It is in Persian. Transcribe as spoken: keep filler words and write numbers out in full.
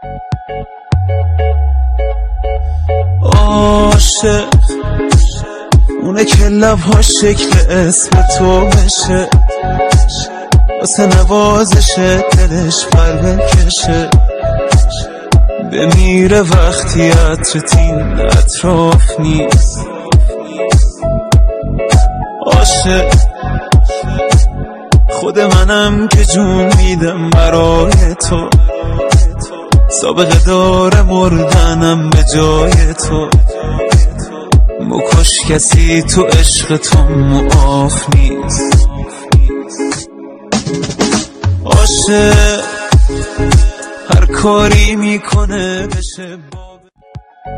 عاشق اونه که لبهاش شکل اسم تو بشه، واسه نوازشه دلش پر بکشه، بمیره وقتی عطرتین اطراف نیست. عاشق خود منم که جون میدم برای تو، سابقه داره مردنم به جای تو، مکش کسی تو عشق تو معاف نیست. عاشق هر کاری میکنه بشه